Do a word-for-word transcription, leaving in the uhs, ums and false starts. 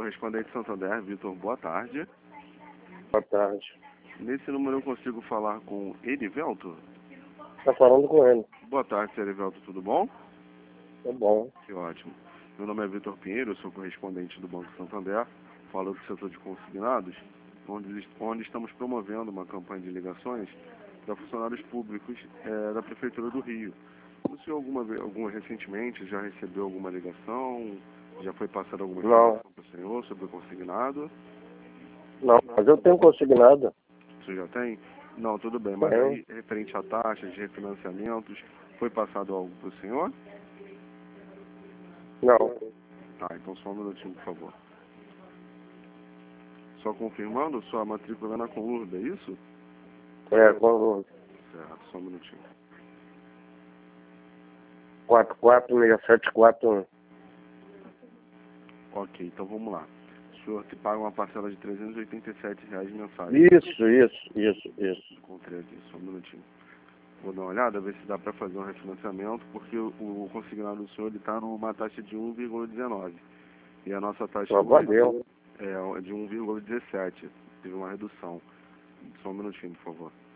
correspondente Santander, Vitor, boa tarde. Boa tarde. Nesse número eu consigo falar com Erivelto? Tá falando com ele. Boa tarde, senhor Erivelto, tudo bom? Tá bom. Que ótimo. Meu nome é Vitor Pinheiro, eu sou correspondente do Banco Santander, falo do setor de consignados, onde, onde estamos promovendo uma campanha de ligações para funcionários públicos é, da Prefeitura do Rio. O senhor alguma vez, alguma, recentemente, já recebeu alguma ligação? Já foi passada alguma informação para o senhor sobre o consignado? Não, mas eu tenho consignado. O senhor já tem? Não, tudo bem. Mas aí, referente a taxas de refinanciamentos, foi passado algo para o senhor? Não. Tá, então só um minutinho, por favor. Só confirmando, sua matrícula é na Conlurb, é isso? É, com Certo, só um minutinho. quatro quatro seis sete quatro um. Ok, então vamos lá. O senhor te paga uma parcela de trezentos e oitenta e sete reais mensais. Isso, isso, isso, isso. Encontrei aqui, só um minutinho. Vou dar uma olhada, ver se dá para fazer um refinanciamento, porque o, o consignado do senhor está numa taxa de um vírgula dezenove. E a nossa taxa Só valeu. é de um vírgula dezessete. Teve uma redução. Só um minutinho, por favor.